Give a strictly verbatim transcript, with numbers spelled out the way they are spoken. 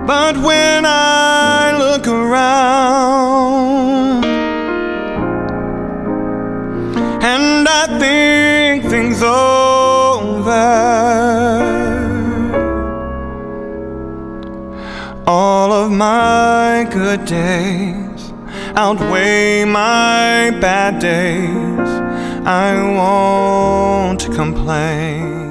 But when I look around and I think things over, all of my good days outweigh my bad days. I won't complain.